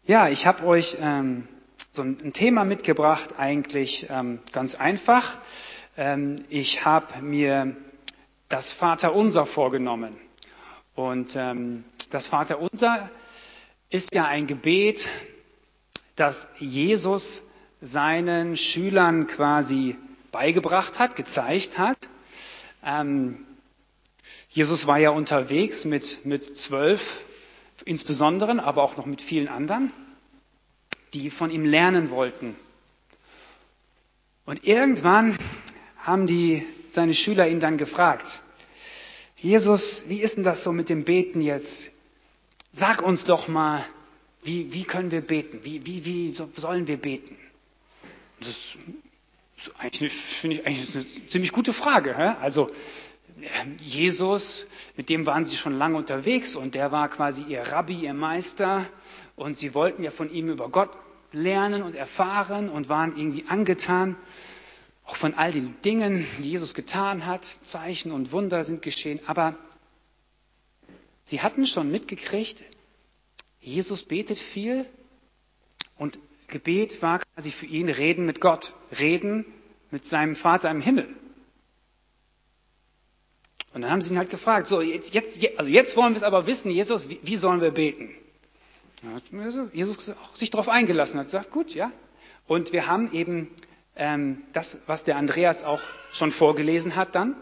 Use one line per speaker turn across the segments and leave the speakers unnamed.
Ja, ich habe euch so ein Thema mitgebracht, eigentlich ganz einfach. Ich habe mir das Vaterunser vorgenommen. Und das Vaterunser ist ja ein Gebet, das Jesus seinen Schülern quasi beigebracht hat, gezeigt hat. Jesus war ja unterwegs mit 12 insbesondere, aber auch noch mit vielen anderen, die von ihm lernen wollten. Und irgendwann haben seine Schüler ihn dann gefragt: Jesus, wie ist denn das so mit dem Beten jetzt? Sag uns doch mal, wie können wir beten? Wie sollen wir beten? Das finde ich eigentlich eine ziemlich gute Frage. Also Jesus, mit dem waren sie schon lange unterwegs und der war quasi ihr Rabbi, ihr Meister, und sie wollten ja von ihm über Gott lernen und erfahren und waren irgendwie angetan, auch von all den Dingen, die Jesus getan hat. Zeichen und Wunder sind geschehen, aber sie hatten schon mitgekriegt, Jesus betet viel und Gebet war quasi für ihn Reden mit Gott, Reden mit seinem Vater im Himmel. Und dann haben sie ihn halt gefragt, so jetzt wollen wir es aber wissen, Jesus, wie sollen wir beten? Dann hat Jesus auch sich darauf eingelassen, hat gesagt, gut, ja. Und wir haben eben das, was der Andreas auch schon vorgelesen hat dann,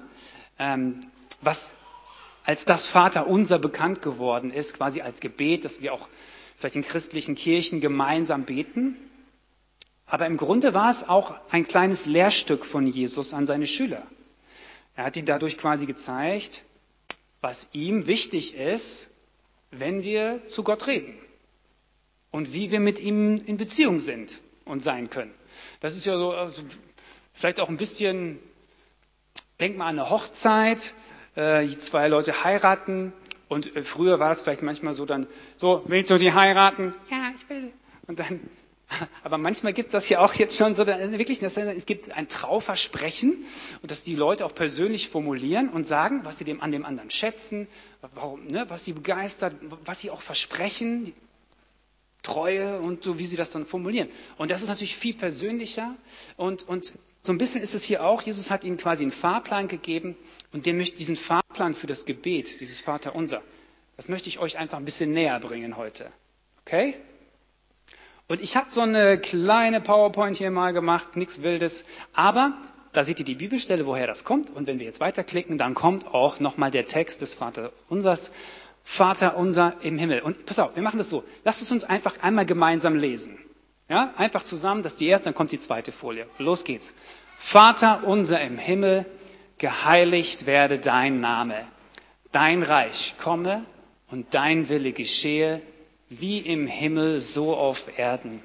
was als das Vaterunser bekannt geworden ist, quasi als Gebet, das wir auch vielleicht in christlichen Kirchen gemeinsam beten. Aber im Grunde war es auch ein kleines Lehrstück von Jesus an seine Schüler. Er hat ihnen dadurch quasi gezeigt, was ihm wichtig ist, wenn wir zu Gott reden und wie wir mit ihm in Beziehung sind und sein können. Das ist ja so, also vielleicht auch ein bisschen, denk mal an eine Hochzeit, die zwei Leute heiraten und früher war das vielleicht manchmal so dann, so, willst du die heiraten? Ja, ich will. Und dann, aber manchmal gibt es das ja auch jetzt schon so, wirklich, es gibt ein Trauversprechen und dass die Leute auch persönlich formulieren und sagen, was sie an dem anderen schätzen, warum, was sie begeistert, was sie auch versprechen, Treue und so, wie sie das dann formulieren. Und das ist natürlich viel persönlicher und so ein bisschen ist es hier auch, Jesus hat ihnen quasi einen Fahrplan gegeben und diesen Fahrplan für das Gebet, dieses Vaterunser, das möchte ich euch einfach ein bisschen näher bringen heute. Okay? Und ich habe so eine kleine PowerPoint hier mal gemacht, nichts Wildes, aber da seht ihr die Bibelstelle, woher das kommt. Und wenn wir jetzt weiterklicken, dann kommt auch nochmal der Text des Vaterunsers, Vater unser im Himmel. Und pass auf, wir machen das so. Lasst es uns einfach einmal gemeinsam lesen. Ja, einfach zusammen, das ist die erste, dann kommt die zweite Folie. Los geht's. Vater unser im Himmel, geheiligt werde dein Name. Dein Reich komme und dein Wille geschehe, wie im Himmel, so auf Erden.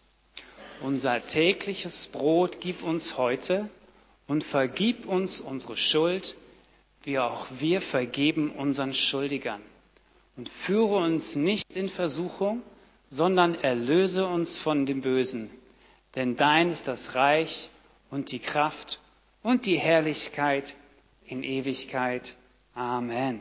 Unser tägliches Brot gib uns heute und vergib uns unsere Schuld, wie auch wir vergeben unseren Schuldigern. Und führe uns nicht in Versuchung, sondern erlöse uns von dem Bösen. Denn dein ist das Reich und die Kraft und die Herrlichkeit in Ewigkeit. Amen.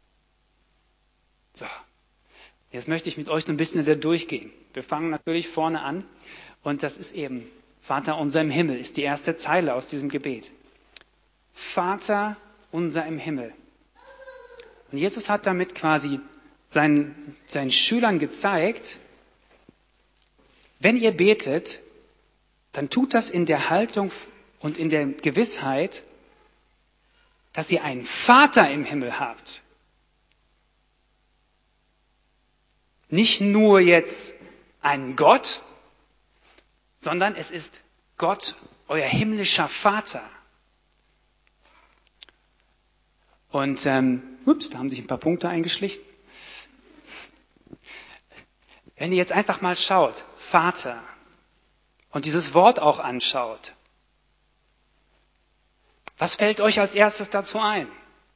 So, jetzt möchte ich mit euch ein bisschen da durchgehen. Wir fangen natürlich vorne an und das ist eben Vater unser im Himmel, ist die erste Zeile aus diesem Gebet. Vater unser im Himmel. Und Jesus hat damit quasi seinen Schülern gezeigt, wenn ihr betet, dann tut das in der Haltung und in der Gewissheit, dass ihr einen Vater im Himmel habt. Nicht nur jetzt einen Gott, sondern es ist Gott, euer himmlischer Vater. Und, da haben sich ein paar Punkte eingeschlichen. Wenn ihr jetzt einfach mal schaut, Vater, und dieses Wort auch anschaut, was fällt euch als erstes dazu ein?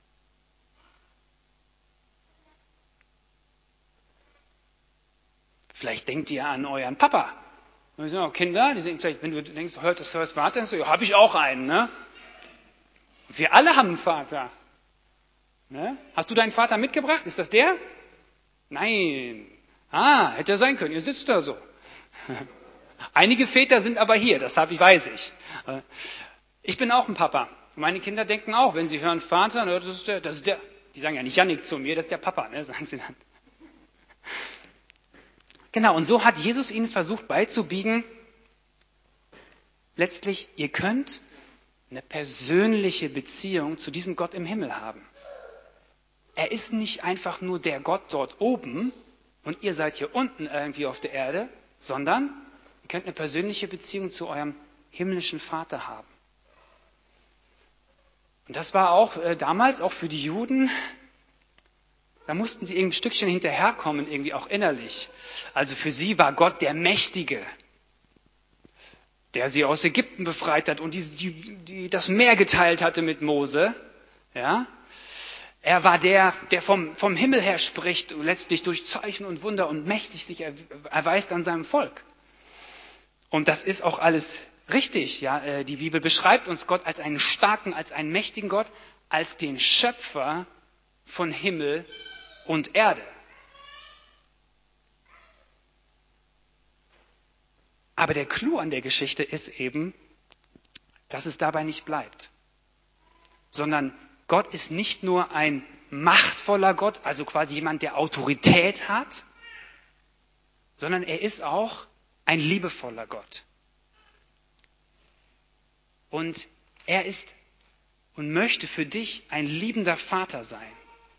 Vielleicht denkt ihr an euren Papa. Kinder, die denken vielleicht, wenn du denkst, das hörst Vater, denkst du, ja, habe ich auch einen, ne? Wir alle haben einen Vater. Ne? Hast du deinen Vater mitgebracht? Ist das der? Nein. Ah, hätte sein können, ihr sitzt da so. Einige Väter sind aber hier, weiß ich. Ich bin auch ein Papa. Meine Kinder denken auch, wenn sie hören Vater, das ist der. Die sagen ja nicht Jannik zu mir, das ist der Papa, ne, sagen sie dann. Genau, und so hat Jesus ihnen versucht beizubiegen, letztlich, ihr könnt eine persönliche Beziehung zu diesem Gott im Himmel haben. Er ist nicht einfach nur der Gott dort oben und ihr seid hier unten irgendwie auf der Erde, sondern ihr könnt eine persönliche Beziehung zu eurem himmlischen Vater haben. Und das war auch damals, auch für die Juden, da mussten sie irgendwie ein Stückchen hinterherkommen, irgendwie auch innerlich. Also für sie war Gott der Mächtige, der sie aus Ägypten befreit hat und die das Meer geteilt hatte mit Mose. Ja? Er war der vom Himmel her spricht und letztlich durch Zeichen und Wunder und mächtig sich erweist an seinem Volk. Und das ist auch alles richtig. Ja? Die Bibel beschreibt uns Gott als einen starken, als einen mächtigen Gott, als den Schöpfer von Himmel und Erde. Aber der Clou an der Geschichte ist eben, dass es dabei nicht bleibt, sondern Gott ist nicht nur ein machtvoller Gott, also quasi jemand, der Autorität hat, sondern er ist auch ein liebevoller Gott. Und er ist und möchte für dich ein liebender Vater sein.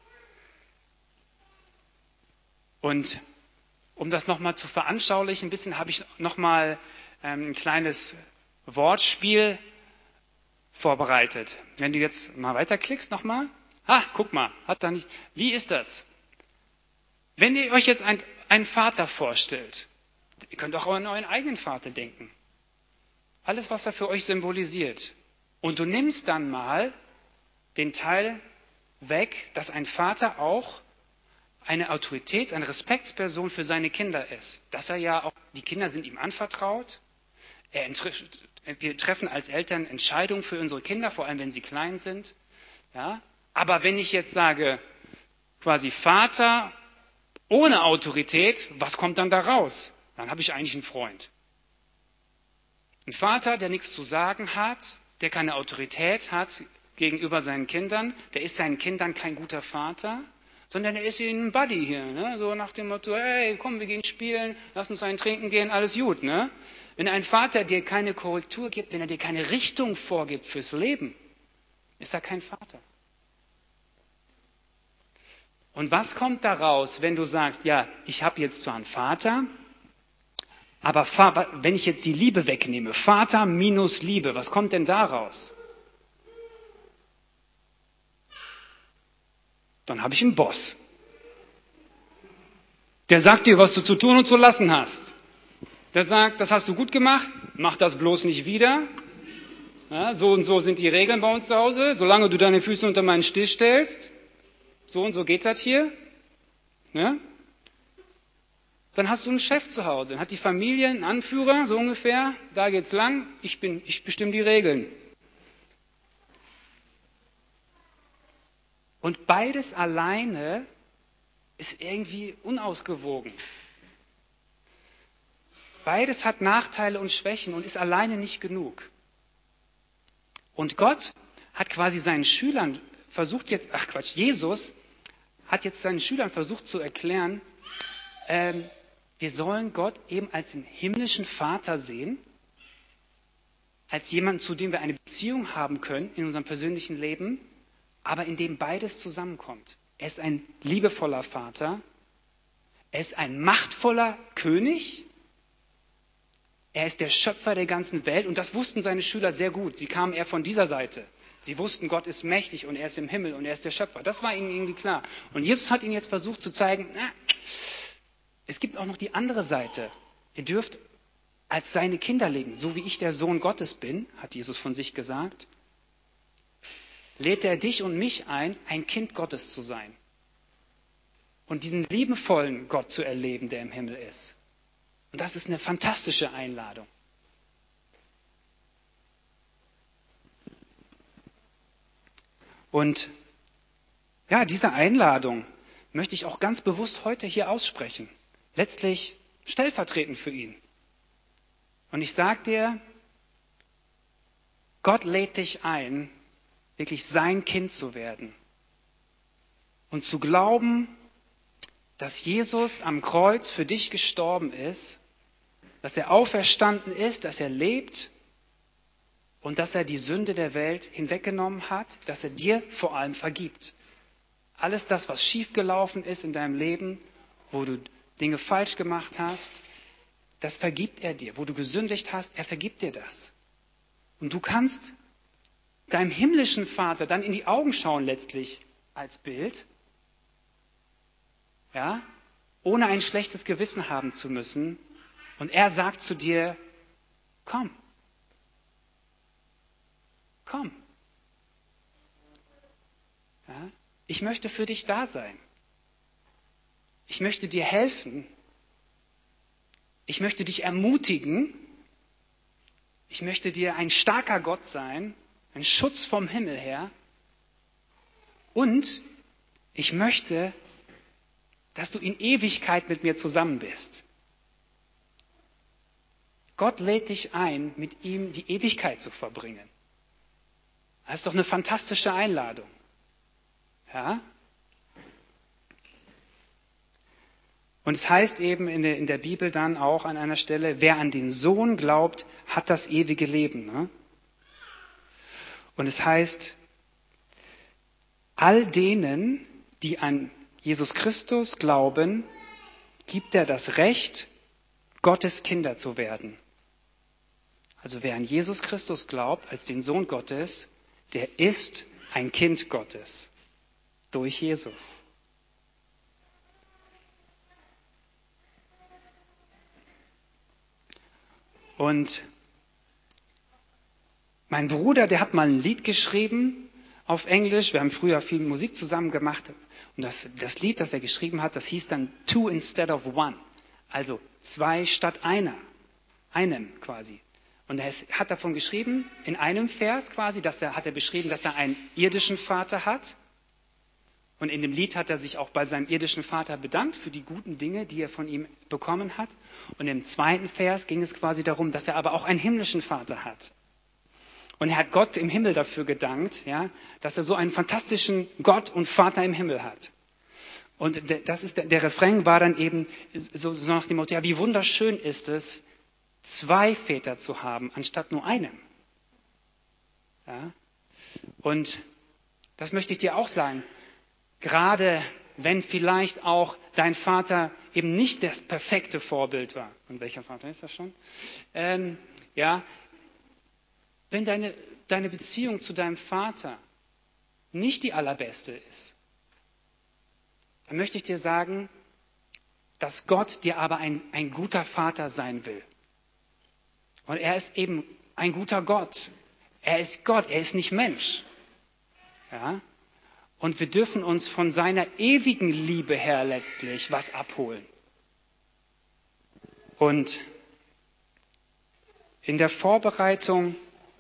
Und um das nochmal zu veranschaulichen, ein bisschen habe ich nochmal ein kleines Wortspiel vorbereitet. Wenn du jetzt mal weiterklickst nochmal. Guck mal, hat da nicht. Wie ist das? Wenn ihr euch jetzt einen Vater vorstellt, ihr könnt auch an euren eigenen Vater denken. Alles, was er für euch symbolisiert. Und du nimmst dann mal den Teil weg, dass ein Vater auch eine Autoritäts-, eine Respektsperson für seine Kinder ist. Dass er ja auch, die Kinder sind ihm anvertraut. Wir treffen als Eltern Entscheidungen für unsere Kinder, vor allem wenn sie klein sind. Ja? Aber wenn ich jetzt sage, quasi Vater ohne Autorität, was kommt dann da raus? Dann habe ich eigentlich einen Freund. Ein Vater, der nichts zu sagen hat, der keine Autorität hat gegenüber seinen Kindern, der ist seinen Kindern kein guter Vater, sondern er ist ihnen ein Buddy hier, ne? So nach dem Motto, hey, komm, wir gehen spielen, lass uns einen trinken gehen, alles gut, ne? Wenn ein Vater dir keine Korrektur gibt, wenn er dir keine Richtung vorgibt fürs Leben, ist er kein Vater. Und was kommt daraus, wenn du sagst, ja, ich habe jetzt zwar einen Vater, aber wenn ich jetzt die Liebe wegnehme, Vater minus Liebe, was kommt denn daraus? Dann habe ich einen Boss. Der sagt dir, was du zu tun und zu lassen hast. Der sagt, das hast du gut gemacht, mach das bloß nicht wieder. Ja, so und so sind die Regeln bei uns zu Hause. Solange du deine Füße unter meinen Stich stellst, so und so geht das hier. Ja? Dann hast du einen Chef zu Hause. Dann hat die Familie einen Anführer, so ungefähr. Da geht's lang. Ich bestimme die Regeln. Und beides alleine ist irgendwie unausgewogen. Beides hat Nachteile und Schwächen und ist alleine nicht genug. Und Gott hat quasi seinen Schülern versucht Jesus hat jetzt seinen Schülern versucht zu erklären, wir sollen Gott eben als den himmlischen Vater sehen, als jemanden, zu dem wir eine Beziehung haben können in unserem persönlichen Leben, aber in dem beides zusammenkommt. Er ist ein liebevoller Vater, er ist ein machtvoller König, er ist der Schöpfer der ganzen Welt und das wussten seine Schüler sehr gut. Sie kamen eher von dieser Seite. Sie wussten, Gott ist mächtig und er ist im Himmel und er ist der Schöpfer. Das war ihnen irgendwie klar. Und Jesus hat ihnen jetzt versucht zu zeigen, es gibt auch noch die andere Seite. Ihr dürft als seine Kinder leben, so wie ich der Sohn Gottes bin, hat Jesus von sich gesagt, lädt er dich und mich ein Kind Gottes zu sein und diesen liebevollen Gott zu erleben, der im Himmel ist. Und das ist eine fantastische Einladung. Und ja, diese Einladung möchte ich auch ganz bewusst heute hier aussprechen. letztlich stellvertretend für ihn. Und ich sage dir, Gott lädt dich ein, wirklich sein Kind zu werden und zu glauben, dass Jesus am Kreuz für dich gestorben ist, dass er auferstanden ist, dass er lebt und dass er die Sünde der Welt hinweggenommen hat, dass er dir vor allem vergibt. Alles das, was schiefgelaufen ist in deinem Leben, wo du Dinge falsch gemacht hast, das vergibt er dir. Wo du gesündigt hast, er vergibt dir das. Und du kannst deinem himmlischen Vater dann in die Augen schauen letztlich als Bild, ja, ohne ein schlechtes Gewissen haben zu müssen. Und er sagt zu dir, komm. Komm. Ja, ich möchte für dich da sein. Ich möchte dir helfen. Ich möchte dich ermutigen. Ich möchte dir ein starker Gott sein, ein Schutz vom Himmel her. Und ich möchte, dass du in Ewigkeit mit mir zusammen bist. Gott lädt dich ein, mit ihm die Ewigkeit zu verbringen. Das ist doch eine fantastische Einladung. Ja? Und es heißt eben in der Bibel dann auch an einer Stelle, wer an den Sohn glaubt, hat das ewige Leben. Ne? Und es heißt, all denen, die an Jesus Christus glauben, gibt er das Recht, Gottes Kinder zu werden. Also wer an Jesus Christus glaubt, als den Sohn Gottes, der ist ein Kind Gottes durch Jesus. Und mein Bruder, der hat mal ein Lied geschrieben auf Englisch. Wir haben früher viel Musik zusammen gemacht. Und das Lied, das er geschrieben hat, das hieß dann Two Instead of One. Also 2 statt einem quasi. Und er hat davon geschrieben, in einem Vers quasi, hat er beschrieben, dass er einen irdischen Vater hat. Und in dem Lied hat er sich auch bei seinem irdischen Vater bedankt für die guten Dinge, die er von ihm bekommen hat. Und im zweiten Vers ging es quasi darum, dass er aber auch einen himmlischen Vater hat. Und er hat Gott im Himmel dafür gedankt, ja, dass er so einen fantastischen Gott und Vater im Himmel hat. Und das ist der Refrain war dann eben so nach dem Motto, ja, wie wunderschön ist es, 2 Väter zu haben, anstatt nur einem. Ja? Und das möchte ich dir auch sagen. Gerade wenn vielleicht auch dein Vater eben nicht das perfekte Vorbild war. Und welcher Vater ist das schon? Ja, wenn deine Beziehung zu deinem Vater nicht die allerbeste ist, dann möchte ich dir sagen, dass Gott dir aber ein guter Vater sein will. Und er ist eben ein guter Gott. Er ist Gott, er ist nicht Mensch. Ja? Und wir dürfen uns von seiner ewigen Liebe her letztlich was abholen. Und in der Vorbereitung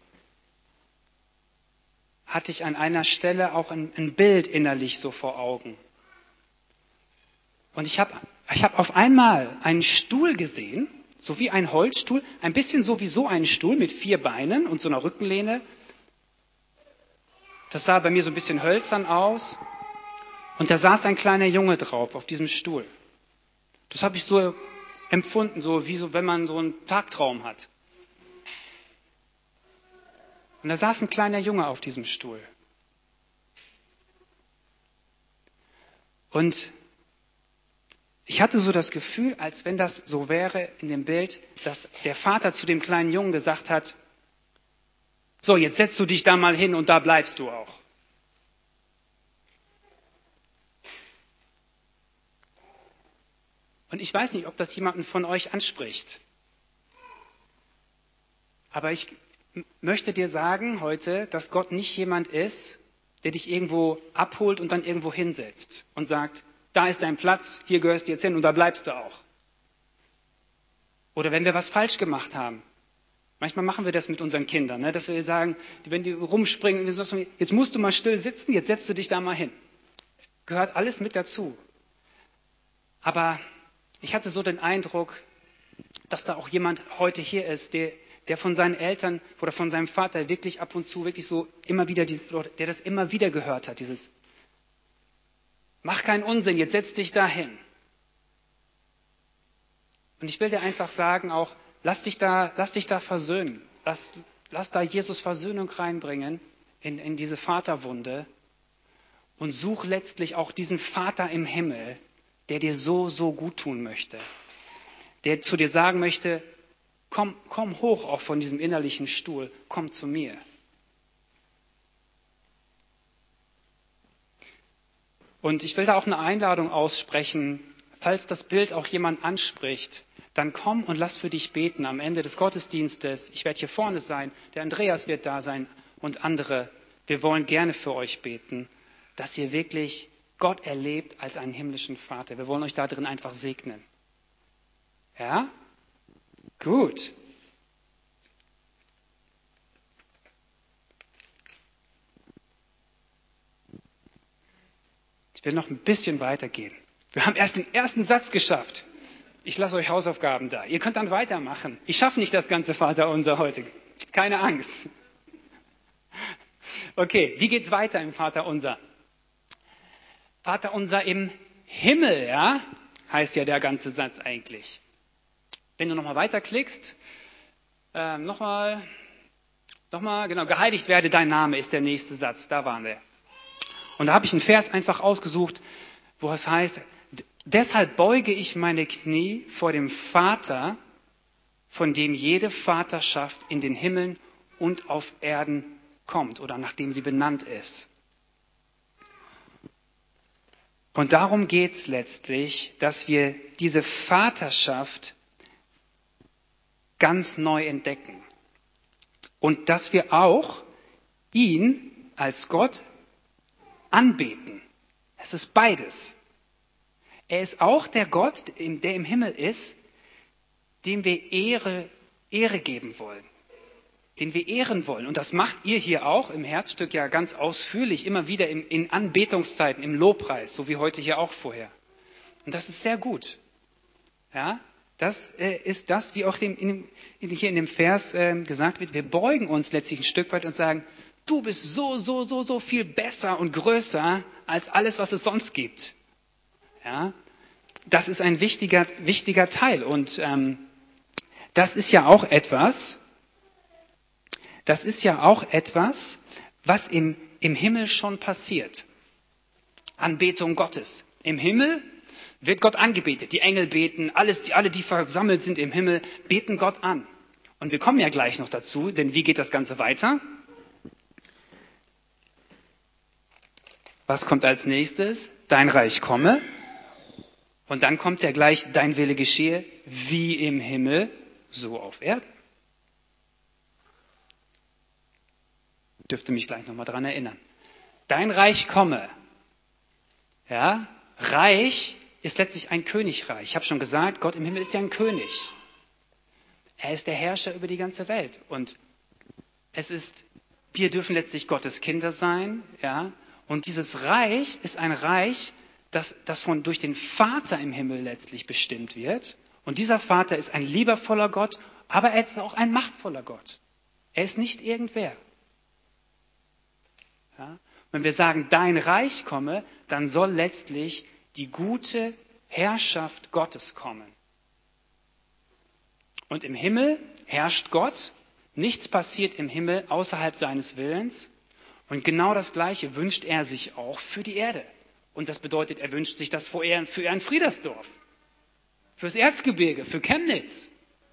hatte ich an einer Stelle auch ein Bild innerlich so vor Augen. Und ich hab auf einmal einen Stuhl gesehen, so wie ein Holzstuhl, ein bisschen so wie so ein Stuhl mit 4 Beinen und so einer Rückenlehne. Das sah bei mir so ein bisschen hölzern aus. Und da saß ein kleiner Junge drauf, auf diesem Stuhl. Das habe ich so empfunden, so wie so, wenn man so einen Tagtraum hat. Und da saß ein kleiner Junge auf diesem Stuhl. Und ich hatte so das Gefühl, als wenn das so wäre in dem Bild, dass der Vater zu dem kleinen Jungen gesagt hat, so, jetzt setzt du dich da mal hin und da bleibst du auch. Und ich weiß nicht, ob das jemanden von euch anspricht. Aber ich möchte dir sagen heute, dass Gott nicht jemand ist, der dich irgendwo abholt und dann irgendwo hinsetzt und sagt, da ist dein Platz, hier gehörst du jetzt hin und da bleibst du auch. Oder wenn wir was falsch gemacht haben. Manchmal machen wir das mit unseren Kindern, ne, dass wir sagen, wenn die rumspringen, jetzt musst du mal still sitzen, jetzt setzt du dich da mal hin. Gehört alles mit dazu. Aber Ich hatte so den Eindruck, dass da auch jemand heute hier ist, der von seinen Eltern oder von seinem Vater wirklich ab und zu wirklich so immer wieder, der das immer wieder gehört hat, dieses mach keinen Unsinn, jetzt setz dich dahin. Und ich will dir einfach sagen, auch lass dich da versöhnen. Lass da Jesus Versöhnung reinbringen in diese Vaterwunde und such letztlich auch diesen Vater im Himmel, der dir so, so gut tun möchte. Der zu dir sagen möchte, komm hoch auch von diesem innerlichen Stuhl, komm zu mir. Und ich will da auch eine Einladung aussprechen, falls das Bild auch jemand anspricht, dann komm und lass für dich beten am Ende des Gottesdienstes. Ich werde hier vorne sein, der Andreas wird da sein und andere. Wir wollen gerne für euch beten, dass ihr wirklich Gott erlebt als einen himmlischen Vater. Wir wollen euch da drin einfach segnen. Ja? Gut. Ich will noch ein bisschen weitergehen. Wir haben erst den ersten Satz geschafft. Ich lasse euch Hausaufgaben da. Ihr könnt dann weitermachen. Ich schaffe nicht das ganze Vaterunser heute. Keine Angst. Okay, wie geht's weiter im Vaterunser? Vaterunser im Himmel, ja, heißt ja der ganze Satz eigentlich. Wenn du nochmal weiterklickst, nochmal, genau, geheiligt werde dein Name ist der nächste Satz, da waren wir. Und da habe ich einen Vers einfach ausgesucht, wo es heißt, deshalb beuge ich meine Knie vor dem Vater, von dem jede Vaterschaft in den Himmeln und auf Erden kommt oder nachdem sie benannt ist. Und darum geht es letztlich, dass wir diese Vaterschaft ganz neu entdecken. Und dass wir auch ihn als Gott anbeten. Es ist beides. Er ist auch der Gott, der im Himmel ist, dem wir Ehre geben wollen. Den wir ehren wollen. Und das macht ihr hier auch im Herzstück ja ganz ausführlich, immer wieder in Anbetungszeiten, im Lobpreis, so wie heute hier auch vorher. Und das ist sehr gut. Ja, das ist das, wie auch hier in dem Vers gesagt wird. Wir beugen uns letztlich ein Stück weit und sagen, du bist so viel besser und größer als alles, was es sonst gibt. Ja, das ist ein wichtiger Teil. Und das ist ja auch etwas, was im Himmel schon passiert. Anbetung Gottes. Im Himmel wird Gott angebetet. Die Engel beten, alle, die versammelt sind im Himmel, beten Gott an. Und wir kommen ja gleich noch dazu, denn wie geht das Ganze weiter? Was kommt als nächstes? Dein Reich komme. Und dann kommt ja gleich, dein Wille geschehe, wie im Himmel, so auf Erden. Dürfte mich gleich nochmal dran erinnern. Dein Reich komme. Ja, Reich ist letztlich ein Königreich. Ich habe schon gesagt, Gott im Himmel ist ja ein König. Er ist der Herrscher über die ganze Welt. Und wir dürfen letztlich Gottes Kinder sein. Ja, und dieses Reich ist ein Reich, das durch den Vater im Himmel letztlich bestimmt wird. Und dieser Vater ist ein liebevoller Gott, aber er ist auch ein machtvoller Gott. Er ist nicht irgendwer. Ja? Wenn wir sagen, dein Reich komme, dann soll letztlich die gute Herrschaft Gottes kommen. Und im Himmel herrscht Gott, nichts passiert im Himmel außerhalb seines Willens. Und genau das Gleiche wünscht er sich auch für die Erde. Und das bedeutet, er wünscht sich das für ein Friedersdorf, fürs Erzgebirge, für Chemnitz.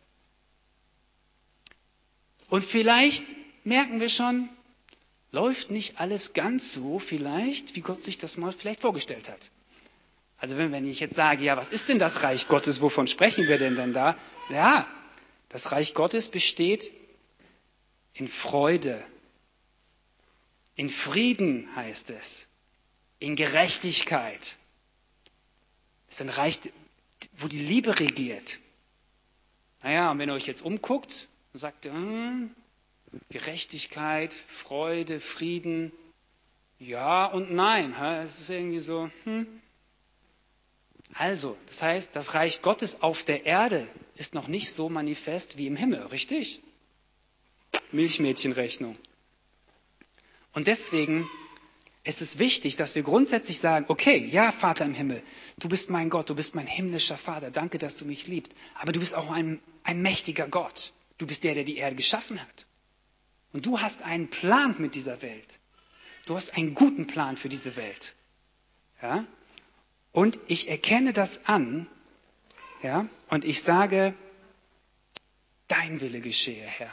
Und vielleicht merken wir schon, läuft nicht alles ganz so vielleicht, wie Gott sich das mal vielleicht vorgestellt hat. Also wenn ich jetzt sage, ja, was ist denn das Reich Gottes, wovon sprechen wir denn da? Ja, das Reich Gottes besteht in Freude, in Frieden heißt es, in Gerechtigkeit. Es ist ein Reich, wo die Liebe regiert. Naja, und wenn ihr euch jetzt umguckt und sagt, Gerechtigkeit, Freude, Frieden, ja und nein. Es ist irgendwie so, Also, das heißt, das Reich Gottes auf der Erde ist noch nicht so manifest wie im Himmel, richtig? Milchmädchenrechnung. Und deswegen ist es wichtig, dass wir grundsätzlich sagen, okay, ja, Vater im Himmel, du bist mein Gott, du bist mein himmlischer Vater, danke, dass du mich liebst, aber du bist auch ein mächtiger Gott. Du bist der die Erde geschaffen hat. Und du hast einen Plan mit dieser Welt. Du hast einen guten Plan für diese Welt. Ja? Und ich erkenne das an, ja, und ich sage, dein Wille geschehe, Herr.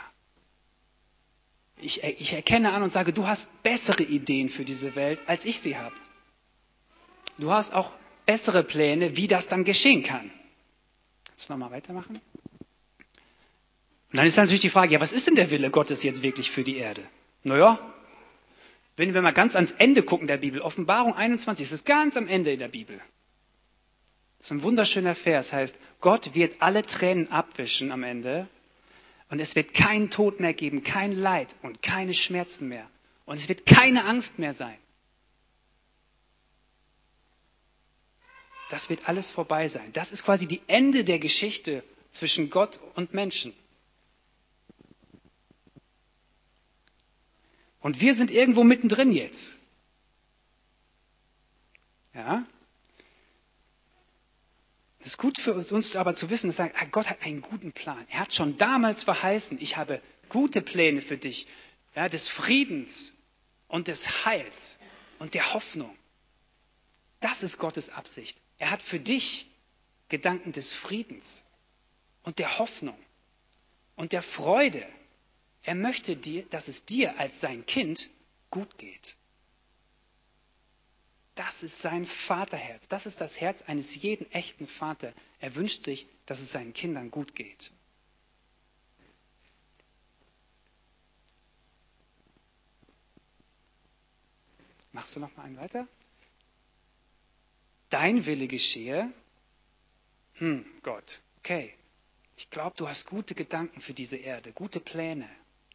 Ich erkenne an und sage, du hast bessere Ideen für diese Welt, als ich sie habe. Du hast auch bessere Pläne, wie das dann geschehen kann. Kannst du nochmal weitermachen? Und dann ist natürlich die Frage, ja, was ist denn der Wille Gottes jetzt wirklich für die Erde? Naja, wenn wir mal ganz ans Ende gucken der Bibel, Offenbarung 21, das ist ganz am Ende in der Bibel. Das ist ein wunderschöner Vers, heißt, Gott wird alle Tränen abwischen am Ende und es wird keinen Tod mehr geben, kein Leid und keine Schmerzen mehr. Und es wird keine Angst mehr sein. Das wird alles vorbei sein. Das ist quasi die Ende der Geschichte zwischen Gott und Menschen. Und wir sind irgendwo mittendrin jetzt. Ja? Es ist gut für uns aber zu wissen, dass Gott hat einen guten Plan. Er hat schon damals verheißen, ich habe gute Pläne für dich, ja, des Friedens und des Heils und der Hoffnung. Das ist Gottes Absicht. Er hat für dich Gedanken des Friedens und der Hoffnung und der Freude. Er möchte dir, dass es dir als sein Kind gut geht. Das ist sein Vaterherz. Das ist das Herz eines jeden echten Vaters. Er wünscht sich, dass es seinen Kindern gut geht. Machst du noch mal einen weiter? Dein Wille geschehe. Gott, okay. Ich glaube, du hast gute Gedanken für diese Erde, gute Pläne.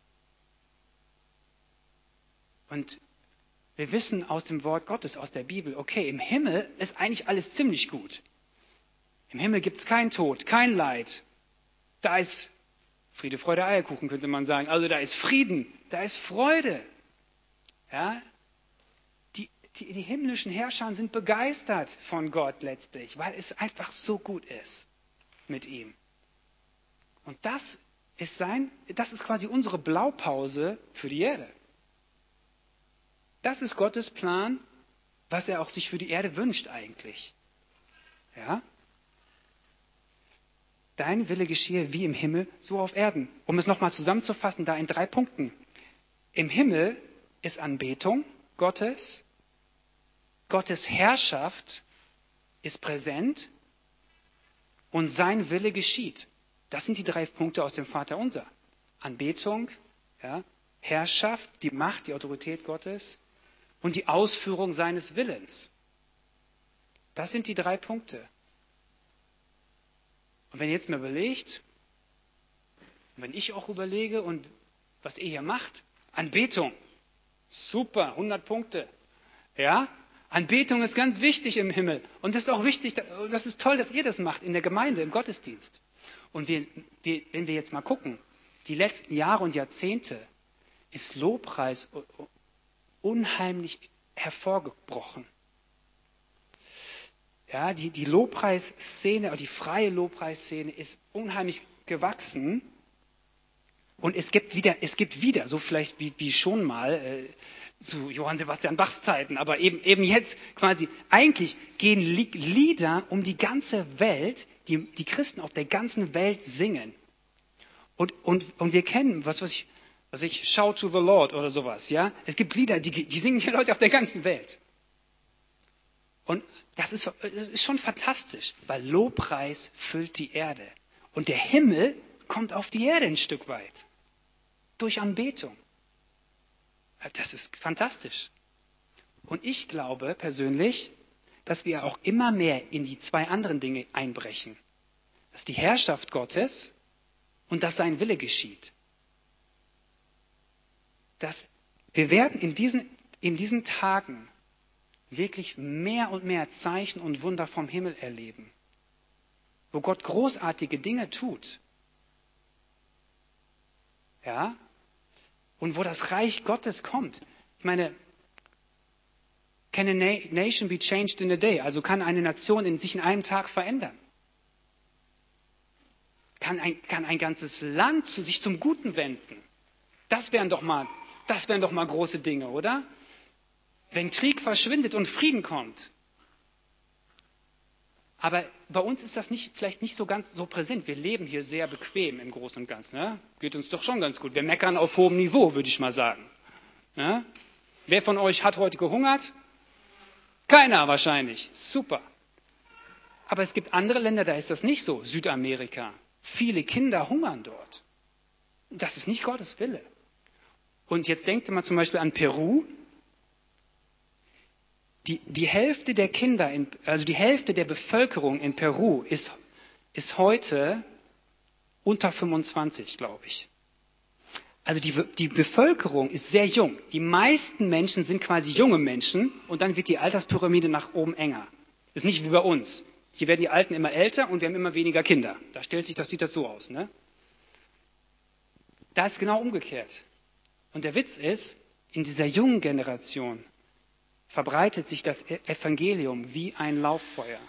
Und wir wissen aus dem Wort Gottes, aus der Bibel, okay, im Himmel ist eigentlich alles ziemlich gut. Im Himmel gibt es keinen Tod, kein Leid. Da ist Friede, Freude, Eierkuchen, könnte man sagen. Also da ist Frieden, da ist Freude. Ja? Die himmlischen Herrscher sind begeistert von Gott letztlich, weil es einfach so gut ist mit ihm. Und das ist quasi unsere Blaupause für die Erde. Das ist Gottes Plan, was er auch sich für die Erde wünscht eigentlich. Ja? Dein Wille geschehe wie im Himmel, so auf Erden. Um es nochmal zusammenzufassen, da in 3 Punkten. Im Himmel ist Anbetung Gottes. Gottes Herrschaft ist präsent und sein Wille geschieht. Das sind die 3 Punkte aus dem Vaterunser. Anbetung, ja, Herrschaft, die Macht, die Autorität Gottes und die Ausführung seines Willens. Das sind die 3 Punkte. Und wenn ihr jetzt mal überlegt, wenn ich auch überlege und was ihr hier macht, Anbetung, super, 100 Punkte. Ja, Anbetung ist ganz wichtig im Himmel. Und das ist auch wichtig, das ist toll, dass ihr das macht in der Gemeinde, im Gottesdienst. Und wenn wir jetzt mal gucken, die letzten Jahre und Jahrzehnte ist Lobpreis unheimlich hervorgebrochen. Ja, die Lobpreisszene, die freie Lobpreisszene ist unheimlich gewachsen. Und es gibt wieder, so vielleicht wie schon mal zu Johann Sebastian Bachs Zeiten, aber eben jetzt quasi, eigentlich gehen Lieder um die ganze Welt, die Christen auf der ganzen Welt singen. Und wir kennen, was ich, Shout to the Lord oder sowas, ja. Es gibt Lieder, die singen hier Leute auf der ganzen Welt. Und das ist schon fantastisch, weil Lobpreis füllt die Erde. Und der Himmel kommt auf die Erde ein Stück weit. Durch Anbetung. Das ist fantastisch. Und ich glaube persönlich, dass wir auch immer mehr in die 2 anderen Dinge einbrechen. Das ist die Herrschaft Gottes und dass sein Wille geschieht. Wir werden in diesen Tagen wirklich mehr und mehr Zeichen und Wunder vom Himmel erleben. Wo Gott großartige Dinge tut. Ja? Und wo das Reich Gottes kommt. Ich meine, can a nation be changed in a day? Also kann eine Nation sich in einem Tag verändern? Kann ein ganzes Land sich zum Guten wenden? Das wären doch mal große Dinge, oder? Wenn Krieg verschwindet und Frieden kommt. Aber bei uns ist das vielleicht nicht so ganz so präsent. Wir leben hier sehr bequem im Großen und Ganzen. Ne? Geht uns doch schon ganz gut. Wir meckern auf hohem Niveau, würde ich mal sagen. Ja? Wer von euch hat heute gehungert? Keiner wahrscheinlich. Super. Aber es gibt andere Länder, da ist das nicht so. Südamerika. Viele Kinder hungern dort. Das ist nicht Gottes Wille. Und jetzt denkt mal zum Beispiel an Peru. Die Hälfte der Kinder, also die Hälfte der Bevölkerung in Peru ist heute unter 25, glaube ich. Also die Bevölkerung ist sehr jung. Die meisten Menschen sind quasi junge Menschen und dann wird die Alterspyramide nach oben enger. Das ist nicht wie bei uns. Hier werden die Alten immer älter und wir haben immer weniger Kinder. Sieht das so aus, ne? Da ist genau umgekehrt. Und der Witz ist, in dieser jungen Generation verbreitet sich das Evangelium wie ein Lauffeuer.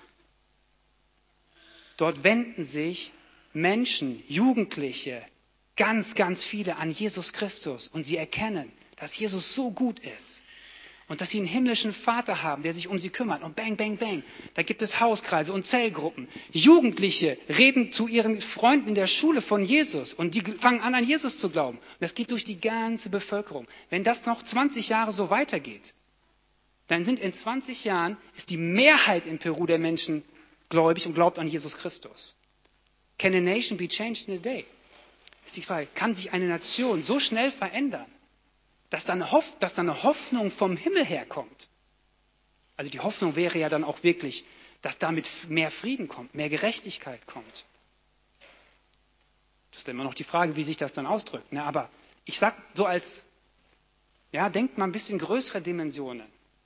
Dort wenden sich Menschen, Jugendliche, ganz, ganz viele an Jesus Christus und sie erkennen, dass Jesus so gut ist und dass sie einen himmlischen Vater haben, der sich um sie kümmert und bang, bang, bang, da gibt es Hauskreise und Zellgruppen. Jugendliche reden zu ihren Freunden in der Schule von Jesus und die fangen an Jesus zu glauben. Und das geht durch die ganze Bevölkerung. Wenn das noch 20 Jahre so weitergeht, dann sind in 20 Jahren, ist die Mehrheit in Peru der Menschen gläubig und glaubt an Jesus Christus. Can a nation be changed in a day? Ist die Frage, kann sich eine Nation so schnell verändern, dass da eine Hoffnung vom Himmel herkommt? Also die Hoffnung wäre ja dann auch wirklich, dass damit mehr Frieden kommt, mehr Gerechtigkeit kommt. Das ist immer noch die Frage, wie sich das dann ausdrückt. Ne? Aber ich sage so denkt mal ein bisschen größere Dimensionen.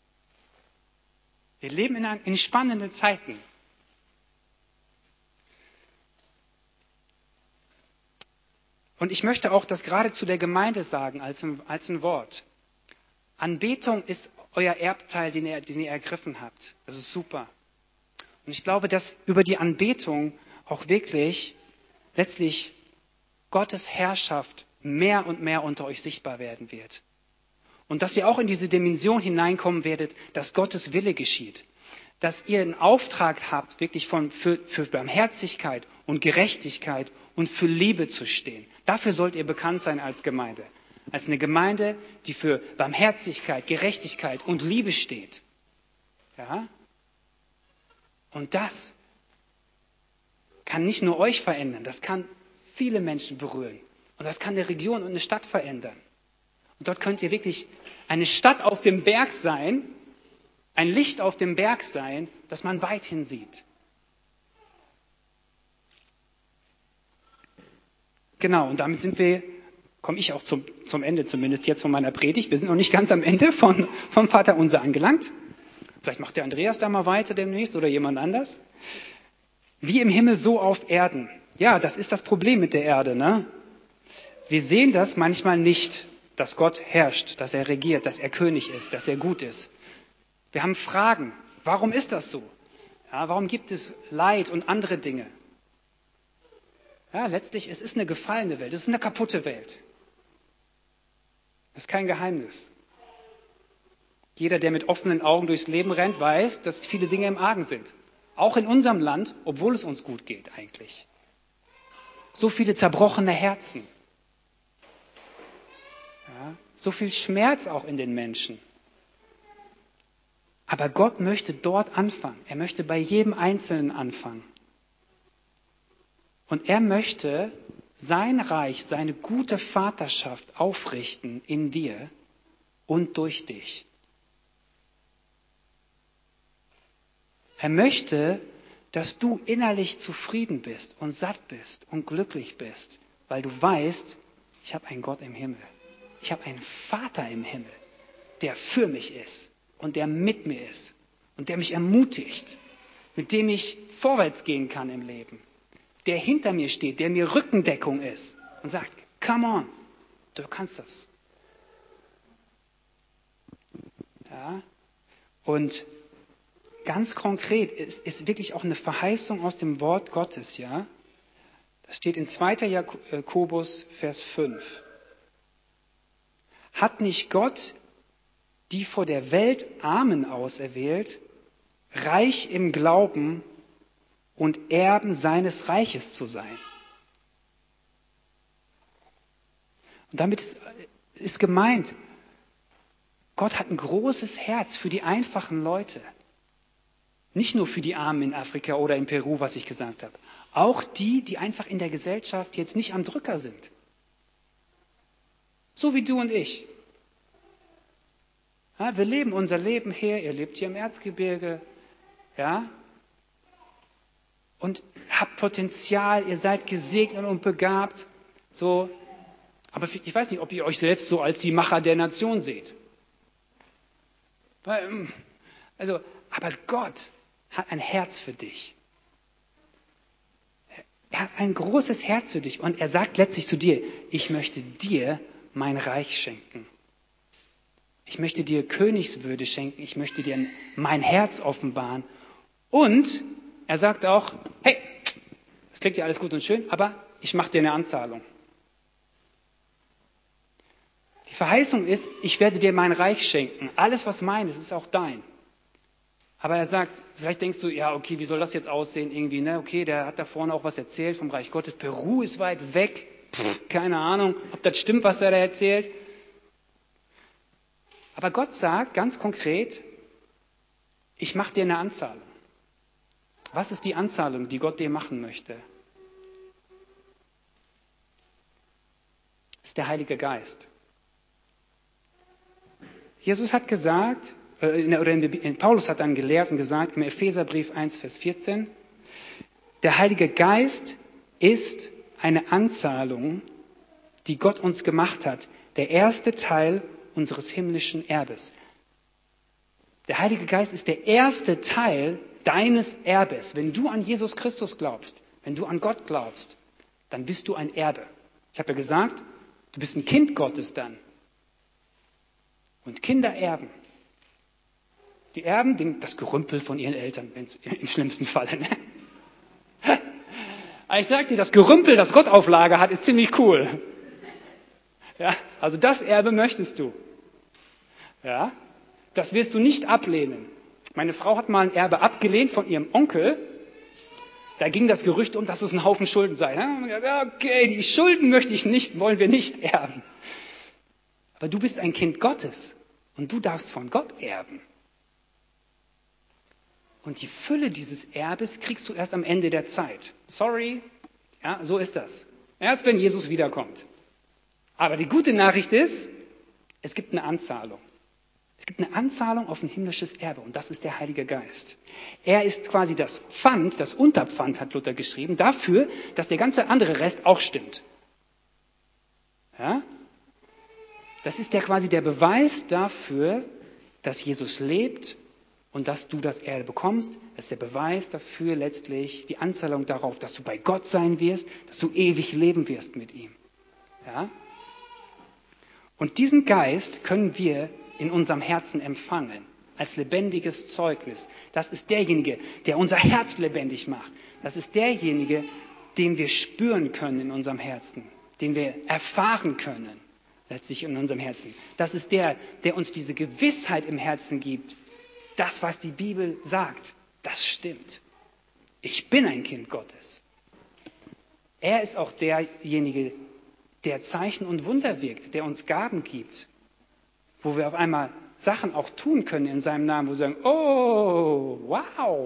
Wir leben in spannenden Zeiten. Und ich möchte auch das gerade zu der Gemeinde sagen, als ein Wort. Anbetung ist euer Erbteil, den ihr ergriffen habt. Das ist super. Und ich glaube, dass über die Anbetung auch wirklich letztlich Gottes Herrschaft mehr und mehr unter euch sichtbar werden wird. Und dass ihr auch in diese Dimension hineinkommen werdet, dass Gottes Wille geschieht. Dass ihr einen Auftrag habt, wirklich für Barmherzigkeit und Gerechtigkeit und für Liebe zu stehen. Dafür sollt ihr bekannt sein als Gemeinde. Als eine Gemeinde, die für Barmherzigkeit, Gerechtigkeit und Liebe steht. Ja? Und das kann nicht nur euch verändern, das kann viele Menschen berühren. Und das kann eine Region und eine Stadt verändern. Und dort könnt ihr wirklich eine Stadt auf dem Berg sein, ein Licht auf dem Berg sein, das man weithin sieht. Genau, und damit komme ich auch zum Ende zumindest jetzt von meiner Predigt. Wir sind noch nicht ganz am Ende vom Vater Unser angelangt. Vielleicht macht der Andreas da mal weiter demnächst oder jemand anders. Wie im Himmel, so auf Erden. Ja, das ist das Problem mit der Erde, ne? Wir sehen das manchmal nicht, dass Gott herrscht, dass er regiert, dass er König ist, dass er gut ist. Wir haben Fragen. Warum ist das so? Ja, warum gibt es Leid und andere Dinge? Ja, letztlich, es ist eine gefallene Welt, es ist eine kaputte Welt. Das ist kein Geheimnis. Jeder, der mit offenen Augen durchs Leben rennt, weiß, dass viele Dinge im Argen sind. Auch in unserem Land, obwohl es uns gut geht eigentlich. So viele zerbrochene Herzen. Ja, so viel Schmerz auch in den Menschen. Aber Gott möchte dort anfangen. Er möchte bei jedem Einzelnen anfangen. Und er möchte sein Reich, seine gute Vaterschaft aufrichten in dir und durch dich. Er möchte, dass du innerlich zufrieden bist und satt bist und glücklich bist, weil du weißt, ich habe einen Gott im Himmel. Ich habe einen Vater im Himmel, der für mich ist und der mit mir ist und der mich ermutigt, mit dem ich vorwärts gehen kann im Leben, der hinter mir steht, der mir Rückendeckung ist und sagt, come on, du kannst das. Ja? Und ganz konkret ist wirklich auch eine Verheißung aus dem Wort Gottes, ja. Das steht in 2. Jakobus, Vers 5. Hat nicht Gott die vor der Welt Armen auserwählt, reich im Glauben und Erben seines Reiches zu sein? Und damit ist gemeint, Gott hat ein großes Herz für die einfachen Leute. Nicht nur für die Armen in Afrika oder in Peru, was ich gesagt habe. Auch die einfach in der Gesellschaft jetzt nicht am Drücker sind. So wie du und ich. Ja, wir leben unser Leben hier, ihr lebt hier im Erzgebirge. Ja? Und habt Potenzial, ihr seid gesegnet und begabt. So. Aber ich weiß nicht, ob ihr euch selbst so als die Macher der Nation seht. Aber Gott hat ein Herz für dich. Er hat ein großes Herz für dich und er sagt letztlich zu dir, ich möchte dir mein Reich schenken. Ich möchte dir Königswürde schenken, ich möchte dir mein Herz offenbaren. Und er sagt auch, hey, das klingt ja alles gut und schön, aber ich mache dir eine Anzahlung. Die Verheißung ist, ich werde dir mein Reich schenken. Alles, was meines, ist auch dein. Aber er sagt, vielleicht denkst du, ja, okay, wie soll das jetzt aussehen irgendwie, ne? Okay, der hat da vorne auch was erzählt vom Reich Gottes. Peru ist weit weg. Keine Ahnung, ob das stimmt, was er da erzählt. Aber Gott sagt ganz konkret, ich mache dir eine Anzahlung. Was ist die Anzahlung, die Gott dir machen möchte? Das ist der Heilige Geist. Jesus hat gesagt, Paulus hat dann gelehrt und gesagt, im Epheserbrief 1, Vers 14, der Heilige Geist ist eine Anzahlung, die Gott uns gemacht hat, der erste Teil unseres himmlischen Erbes. Der Heilige Geist ist der erste Teil deines Erbes. Wenn du an Jesus Christus glaubst, wenn du an Gott glaubst, dann bist du ein Erbe. Ich habe ja gesagt, du bist ein Kind Gottes dann. Und Kinder erben. Die erben das Gerümpel von ihren Eltern, wenn es im schlimmsten Falle. Ne? Aber ich sage dir, das Gerümpel, das Gott auf Lager hat, ist ziemlich cool. Ja, also das Erbe möchtest du. Ja, das wirst du nicht ablehnen. Meine Frau hat mal ein Erbe abgelehnt von ihrem Onkel. Da ging das Gerücht um, dass es ein Haufen Schulden sei. Okay, die Schulden wollen wir nicht erben. Aber du bist ein Kind Gottes und du darfst von Gott erben. Und die Fülle dieses Erbes kriegst du erst am Ende der Zeit. Sorry, ja, so ist das. Erst wenn Jesus wiederkommt. Aber die gute Nachricht ist, es gibt eine Anzahlung. Es gibt eine Anzahlung auf ein himmlisches Erbe und das ist der Heilige Geist. Er ist quasi das Pfand, das Unterpfand, hat Luther geschrieben, dafür, dass der ganze andere Rest auch stimmt. Ja? Das ist quasi der Beweis dafür, dass Jesus lebt und dass du das Erbe bekommst. Das ist der Beweis dafür letztlich, die Anzahlung darauf, dass du bei Gott sein wirst, dass du ewig leben wirst mit ihm. Ja? Und diesen Geist können wir in unserem Herzen empfangen, als lebendiges Zeugnis. Das ist derjenige, der unser Herz lebendig macht. Das ist derjenige, den wir spüren können in unserem Herzen, den wir erfahren können, letztlich in unserem Herzen. Das ist der uns diese Gewissheit im Herzen gibt. Das, was die Bibel sagt, das stimmt. Ich bin ein Kind Gottes. Er ist auch derjenige, der Zeichen und Wunder wirkt, der uns Gaben gibt, wo wir auf einmal Sachen auch tun können in seinem Namen, wo wir sagen, oh, wow.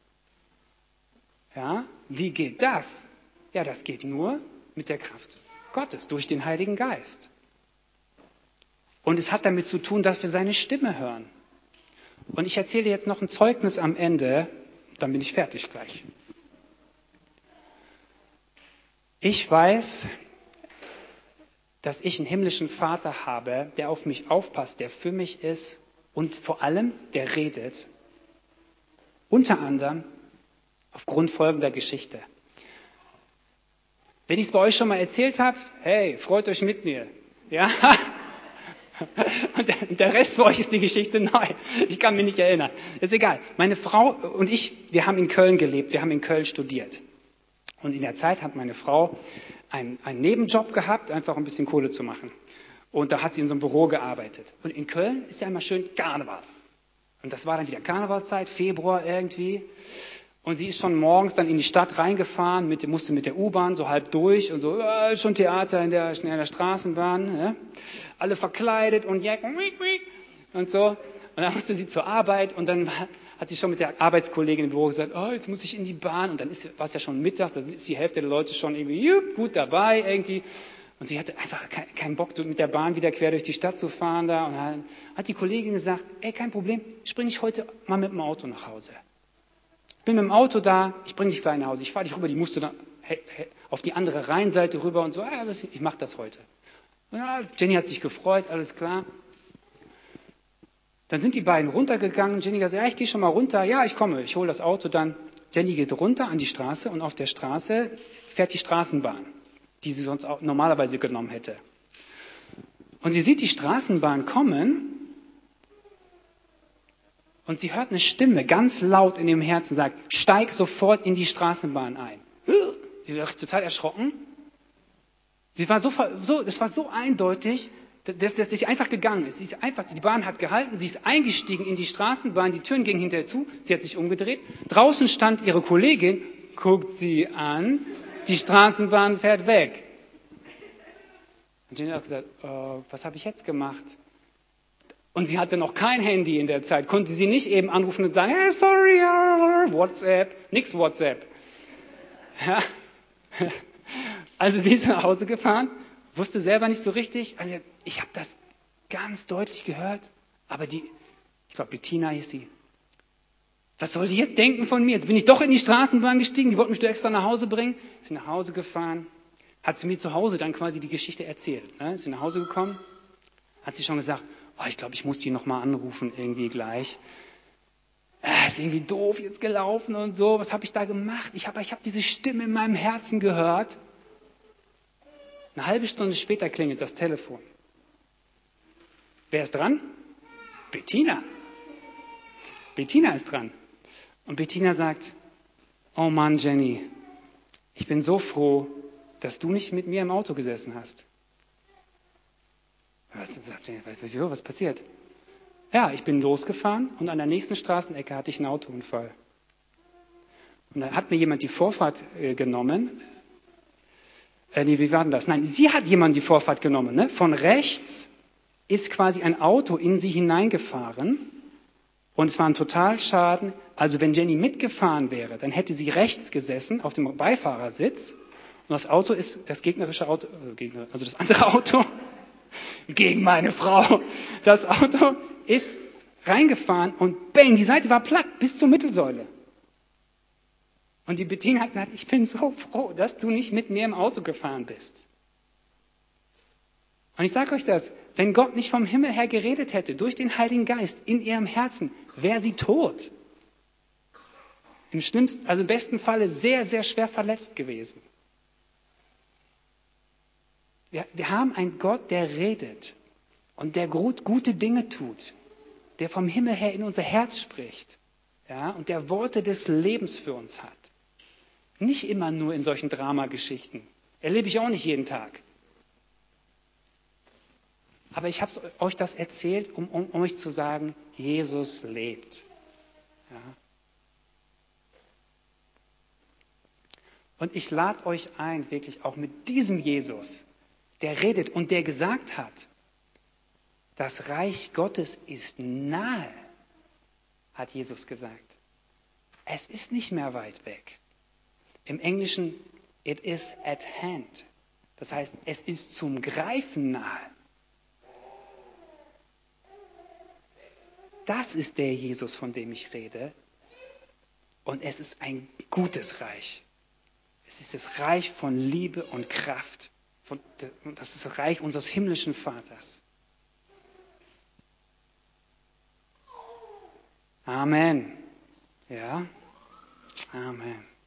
Ja, wie geht das? Ja, das geht nur mit der Kraft Gottes, durch den Heiligen Geist. Und es hat damit zu tun, dass wir seine Stimme hören. Und ich erzähle jetzt noch ein Zeugnis am Ende, dann bin ich fertig gleich. Ich weiß, dass ich einen himmlischen Vater habe, der auf mich aufpasst, der für mich ist Und vor allem, der redet unter anderem aufgrund folgender Geschichte. Wenn ich es bei euch schon mal erzählt habe, hey, freut euch mit mir. Ja? Und der Rest für euch ist die Geschichte neu. Ich kann mich nicht erinnern. Ist egal. Meine Frau und ich, wir haben in Köln gelebt, wir haben in Köln studiert. Und in der Zeit hat meine Frau einen Nebenjob gehabt, einfach ein bisschen Kohle zu machen. Und da hat sie in so einem Büro gearbeitet. Und in Köln ist ja immer schön Karneval. Und das war dann wieder Karnevalszeit, Februar irgendwie. Und sie ist schon morgens dann in die Stadt reingefahren, musste mit der U-Bahn so halb durch und so, schon Theater in der Straßenbahn. Ja? Alle verkleidet und Jacken und so. Und dann musste sie zur Arbeit und dann hat sie schon mit der Arbeitskollegin im Büro gesagt, jetzt muss ich in die Bahn. Und dann war es ja schon Mittag, da ist die Hälfte der Leute schon irgendwie gut dabei irgendwie. Und sie hatte einfach keinen Bock, mit der Bahn wieder quer durch die Stadt zu fahren da. Und dann hat die Kollegin gesagt, kein Problem, springe ich heute mal mit dem Auto nach Hause. Ich bin mit dem Auto da, ich bringe dich gleich nach Hause. Ich fahre dich rüber, die musste dann auf die andere Rheinseite rüber und so, ich mache das heute. Und Jenny hat sich gefreut, alles klar. Dann sind die beiden runtergegangen. Jenny hat gesagt, ich gehe schon mal runter. Ja, ich komme, ich hole das Auto dann. Jenny geht runter an die Straße und auf der Straße fährt die Straßenbahn, die sie sonst auch normalerweise genommen hätte. Und sie sieht die Straßenbahn kommen und sie hört eine Stimme ganz laut in ihrem Herzen, sagt, steig sofort in die Straßenbahn ein. Sie war total erschrocken. Das war so eindeutig, dass sie einfach gegangen ist. Die Bahn hat gehalten, sie ist eingestiegen in die Straßenbahn, die Türen gingen hinterher zu, sie hat sich umgedreht. Draußen stand ihre Kollegin, guckt sie an, die Straßenbahn fährt weg. Und Jenny hat gesagt, was habe ich jetzt gemacht? Und sie hatte noch kein Handy in der Zeit, konnte sie nicht eben anrufen und sagen, hey, sorry, WhatsApp, nix WhatsApp. Ja. Also sie ist nach Hause gefahren, wusste selber nicht so richtig, also ich habe das ganz deutlich gehört, aber ich glaube Bettina hieß sie. Was soll die jetzt denken von mir? Jetzt bin ich doch in die Straßenbahn gestiegen, die wollte mich doch extra nach Hause bringen. Ist sie nach Hause gefahren, hat sie mir zu Hause dann quasi die Geschichte erzählt. Ne? Ist sie nach Hause gekommen, hat sie schon gesagt, ich glaube, ich muss die nochmal anrufen irgendwie gleich. Ist irgendwie doof jetzt gelaufen und so, was habe ich da gemacht? Ich hab diese Stimme in meinem Herzen gehört. Eine halbe Stunde später klingelt das Telefon. Wer ist dran? Bettina. Bettina ist dran. Und Bettina sagt, oh Mann, Jenny, ich bin so froh, dass du nicht mit mir im Auto gesessen hast. Was passiert? Ja, ich bin losgefahren und an der nächsten Straßenecke hatte ich einen Autounfall. Und dann hat mir jemand die Vorfahrt genommen. Wie war denn das? Nein, sie hat jemand die Vorfahrt genommen. Ne? Von rechts ist quasi ein Auto in sie hineingefahren und es war ein Totalschaden. Also wenn Jenny mitgefahren wäre, dann hätte sie rechts gesessen auf dem Beifahrersitz und das Auto ist das gegnerische Auto, also das andere Auto gegen meine Frau. Das Auto ist reingefahren und bang, die Seite war platt bis zur Mittelsäule. Und die Bettina hat gesagt, ich bin so froh, dass du nicht mit mir im Auto gefahren bist. Und ich sage euch das, wenn Gott nicht vom Himmel her geredet hätte, durch den Heiligen Geist in ihrem Herzen, wäre sie tot. Im besten Falle sehr, sehr schwer verletzt gewesen. Wir haben einen Gott, der redet und der gute Dinge tut, der vom Himmel her in unser Herz spricht, ja, und der Worte des Lebens für uns hat. Nicht immer nur in solchen Dramageschichten. Erlebe ich auch nicht jeden Tag. Aber ich habe euch das erzählt, um euch zu sagen, Jesus lebt. Ja. Und ich lade euch ein, wirklich auch mit diesem Jesus, der redet und der gesagt hat, das Reich Gottes ist nahe, hat Jesus gesagt. Es ist nicht mehr weit weg. Im Englischen, it is at hand. Das heißt, es ist zum Greifen nahe. Das ist der Jesus, von dem ich rede. Und es ist ein gutes Reich. Es ist das Reich von Liebe und Kraft. Das ist das Reich unseres himmlischen Vaters. Amen. Ja, Amen.